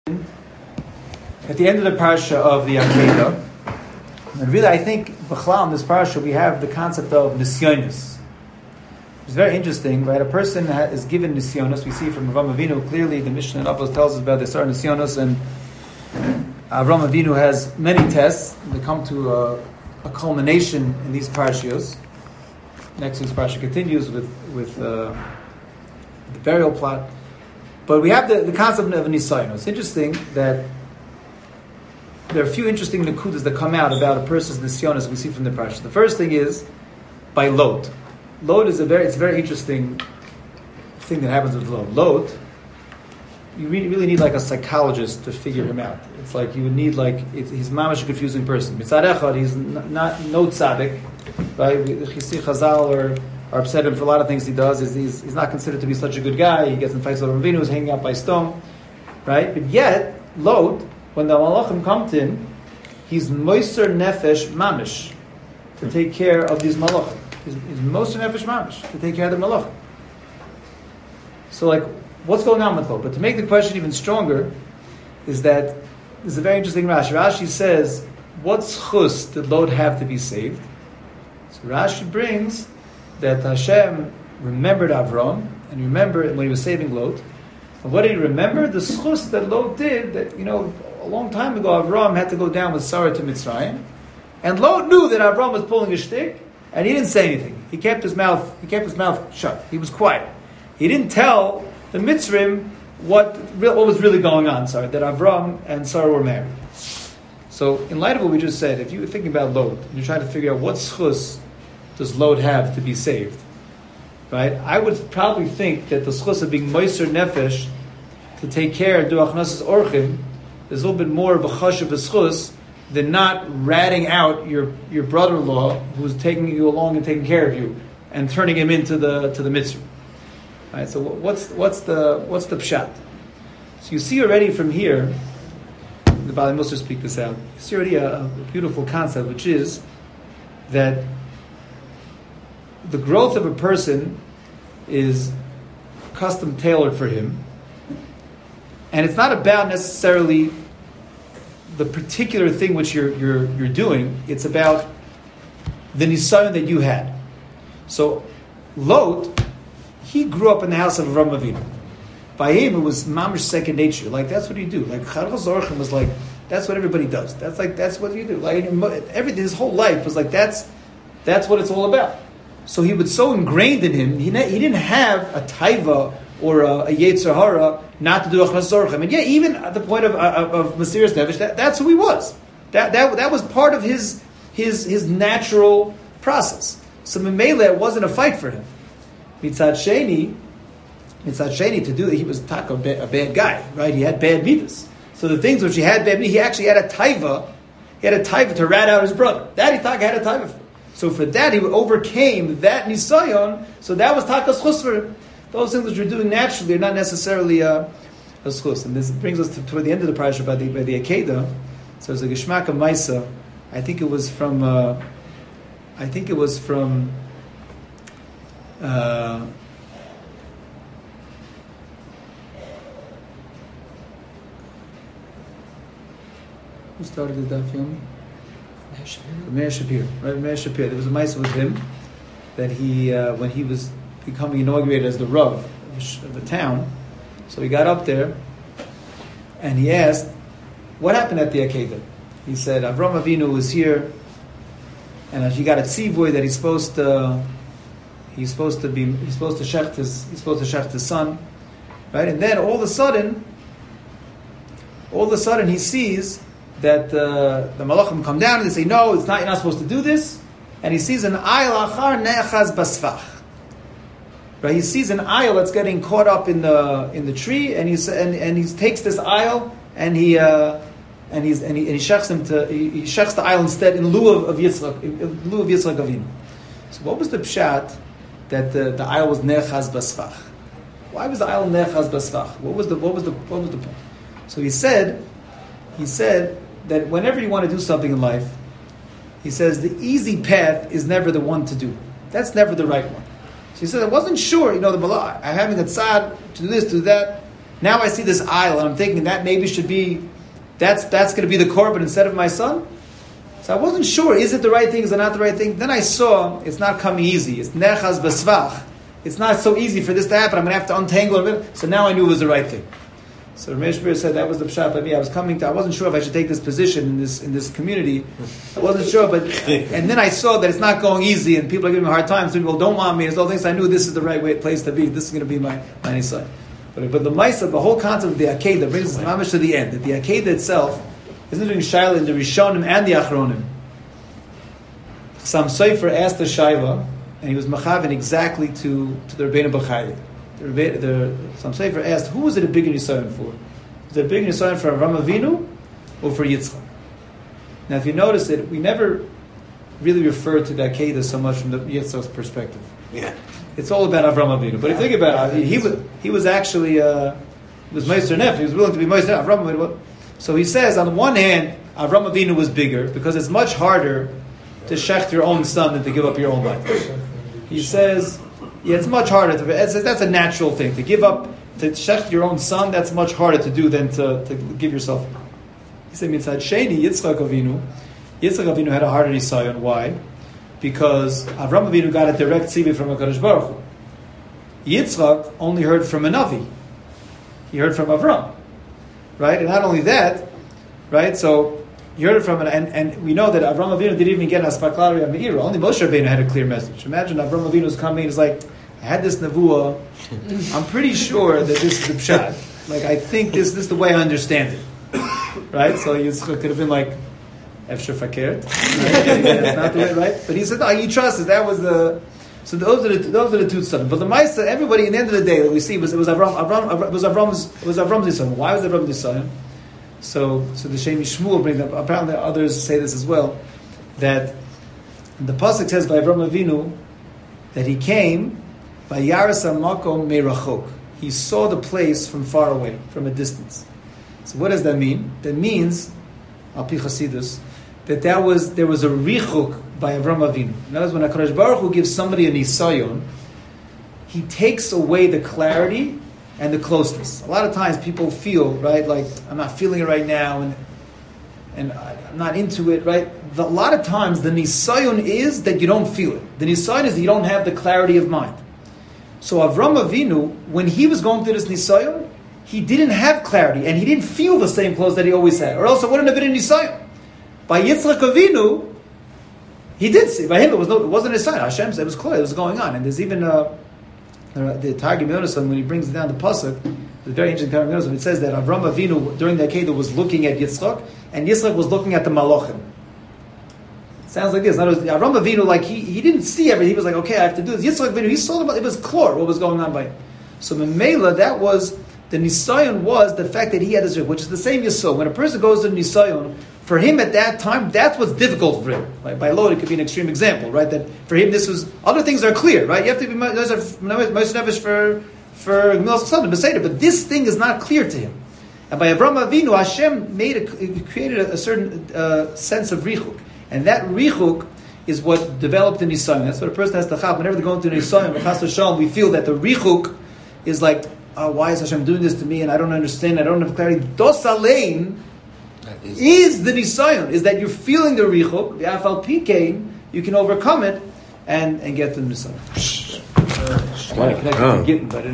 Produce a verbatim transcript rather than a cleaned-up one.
At the end of the parsha of the Akedah, and really I think b'chlal in this parsha we have the concept of nisyonos. It's very interesting, right? A person ha- is given nisyonos. We see from Avraham Avinu clearly the Mishnah in Avos tells us about the Sar nisyonos, and Avraham Avinu has many tests. They come to a, a culmination in these parshios. Next week's parsha continues with with uh, the burial plot. But we have the, the concept of nisayon. It's interesting that there are a few interesting nekudas that come out about a person's nisyonos we see from the parsha. The first thing is by Lot. Lot is a very it's a very interesting thing that happens with Lot. Lot, you really, really need like a psychologist to figure him out. It's like you would need like it's, he's mamash a confusing person. Mitzad echad, he's not, not no tzaddik, right? Chisi Chazal are are upset him for a lot of things he does. Is he's, he's not considered to be such a good guy. He gets in fights with Ravinu, who's hanging out by stone, right? But yet Lot, when the malachim come to him, he's moiser nefesh mamish to take care of these malachim. He's, he's moiser nefesh mamish to take care of the malachim. So, like, what's going on with Lot? But to make the question even stronger, is that there's a very interesting Rashi. Rashi says, "What schus did Lot have to be saved?" So Rashi brings that Hashem remembered Avram and remembered when he was saving Lot. And what did he remember? The schus that Lot did. That you know. A long time ago, Avram had to go down with Sarah to Mitzrayim, and Lot knew that Avram was pulling a shtick, and he didn't say anything. He kept his mouth. He kept his mouth shut. He was quiet. He didn't tell the Mitzrim what what was really going on. Sorry, that Avram and Sarah were married. So, in light of what we just said, if you were thinking about Lot and you're trying to figure out what schus does Lot have to be saved, right? I would probably think that the schus of being moiser nefesh to take care of duach nasas orchim. There's a little bit more of a chush of a schus than not ratting out your, your brother-in-law who's taking you along and taking care of you and turning him into the to the mitzvah. Right. So what's what's the what's the pshat? So you see already from here, the Bali Musar speak this out. You see already a, a beautiful concept, which is that the growth of a person is custom tailored for him. And it's not about necessarily the particular thing which you're you're you're doing. It's about the nisayon that you had. So Lot, he grew up in the house of Avraham Avinu. By him, it was mamish second nature. Like that's what you do. Like Chadal Zorchim was like that's what everybody does. That's like that's what you do. Like everything, his whole life was like that's that's what it's all about. So he was so ingrained in him. He he didn't have a taiva or a, a Yetzer Hara not to do achnas zorchem. And yeah, even at the point of of, of Mesiras Nefesh, that, that's who he was. That that that was part of his his his natural process. So Memele, it wasn't a fight for him. Mitzad Sheni, Mitzad Sheni, to do that, he was taka, a, a bad guy, right? He had bad midas. So the things which he had bad midas, he actually had a taiva. He had a taiva to rat out his brother. That he taka had a taiva for. So for that, he overcame that nisayon. So that was taka's chus for him. Those things that you're doing naturally are not necessarily a, a schus. And this brings us to, toward the end of the parasha by the, by the Akedah. So there's a Geshmak of Maisa. I think it was from, uh, I think it was from, uh, who started the Daf Yomi? Meir Shapir. Right, Meir Shapir. There was a Maisa with him that he, uh, when he was becoming inaugurated as the Rav of the town. So he got up there and he asked, what happened at the Akedah? He said, Avraham Avinu was here and he got a tzivoy that he's supposed to he's supposed to be he's supposed to shecht his he's supposed to shecht his son. Right? And then all of a sudden all of a sudden he sees that uh, the malachim come down and they say, no, it's not, you're not supposed to do this. And he sees an ayil achar ne'achaz basfach. Right, he sees an aisle that's getting caught up in the in the tree, and he's and, and he takes this aisle and he uh, and he's and he, and he shechs him to he, he shechs the aisle instead in lieu of, of Yitzchak in lieu of Yitzchak Avinu. So what was the pshat that the, the aisle was nechaz basfach? Why was the aisle nechaz basfach? What was the what was the what was the point? So he said he said that whenever you want to do something in life, he says the easy path is never the one to do. That's never the right one. So he said, I wasn't sure, you know, the Malach, I'm having a tzad to do this, to do that. Now I see this aisle, and I'm thinking that maybe should be, that's that's going to be the korban instead of my son. So I wasn't sure, is it the right thing, is it not the right thing? Then I saw it's not coming easy. It's nechaz besvach. It's not so easy for this to happen. I'm going to have to untangle it. So now I knew it was the right thing. So Ramesh Shapiro said that was the pshat by me. I was coming to, I wasn't sure if I should take this position in this in this community. I wasn't sure, but and then I saw that it's not going easy, and people are giving me a hard time. So people don't want me. There's all things. I knew this is the right way, place to be. This is going to be my my nisai. But but the Maisa, the whole concept of the Akedah brings us mamish to the end. That the Akedah itself isn't doing shaila in the Rishonim and the Achronim. Some Sefer asked the shaila, and he was machavin exactly to to the Rebbeinu Bachai. The, the some Sefer asked, who was it a bigger nisayon for? Was it a bigger nisayon for Avram Avinu or for Yitzchak? Now, if you notice it, we never really refer to the Akedah so much from the Yitzchak's perspective. Yeah, it's all about Avram Avinu. But if you think about it, he was he was actually uh, he was Meister Nef. He was willing to be Meister Nef. Avram Avinu. So he says, on the one hand, Avram Avinu was bigger because it's much harder to shecht your own son than to give up your own life. He says, yeah, it's much harder to. It's, that's a natural thing to give up to shecht your own son. That's much harder to do than to, to give yourself. He said, "Mitzad Sheni Yitzchak Avinu, Yitzchak Avinu had a harder nisayon. Why? Because Avram Avinu got a direct tzivui from HaKadosh Baruch Hu. Yitzchak only heard from a navi. He heard from Avram, right? And not only that, right? So he heard it from an, and, and we know that Avram Avinu didn't even get an aspaklari of Meira. Only Moshe Rabbeinu had a clear message. Imagine Avram Avinu's coming. He's like, I had this nevuah. I'm pretty sure that this is the pshat. Like, I think this, this is the way I understand it, right? So Yitzchak could have been like, Efshar Fakert. That's not the way, right? But he said, no, he trusted. That was the. So those are the those are the two sons. But the Maisa, everybody, in the end of the day, that we see was it was Avram. Avram, Avram was Avram's it was Avram's son. Why was Avram's son? So, so the Shemi Shmuel brings up. Apparently, others say this as well. That the pasuk says by Avram Avinu that he came by Yaras Makom Meirachok. He saw the place from far away, from a distance. So, what does that mean? That means, Al Pi Chasidus, that that was there was a richuk by Avram Avinu. In other words, when HaKadosh Baruch Hu gives somebody a nisayon, he takes away the clarity and the closeness. A lot of times people feel, right, like, I'm not feeling it right now, and and I'm not into it, right? The, a lot of times the nisayon is that you don't feel it. The nisayon is that you don't have the clarity of mind. So Avram Avinu, when he was going through this nisayon, he didn't have clarity, and he didn't feel the same clothes that he always had, or else it wouldn't have been a nisayon. By Yitzchak Avinu, he did see. By him, it was no, it wasn't his sign. Hashem said it was clear, it was going on. And there's even uh, the Targum Yonasan, when he brings down the pasuk, the very interesting Targum Yonasan, it says that Avram Avinu during the Akedah was looking at Yitzchak, and Yitzchak was looking at the Malachim. It sounds like this. In other words, Avram Avinu, like he, he didn't see everything. He was like, okay, I have to do this. Yitzchak Avinu, he saw it. It was clear what was going on by him. So Memela, that was the nisayon was the fact that he had this, which is the same yisod. When a person goes to nisayon, for him at that time, that's what's difficult for him. Like by Lord, it could be an extreme example, right? That for him, this was other things are clear, right? You have to be most nefesh for for Gemilas Chesed Beseder, but this thing is not clear to him. And by Avram Avinu, Hashem made a, created a, a certain uh, sense of richuk, and that richuk is what developed the nisayon. That's what a person has to have. Whenever they're going through nisayon, we feel that the richuk is like, oh, why is Hashem doing this to me? And I don't understand. I don't have clarity. Dos alein is, is the nisayon. Is that you're feeling the richuk, the afal pikein, you can overcome it and and get the nisayon. Uh,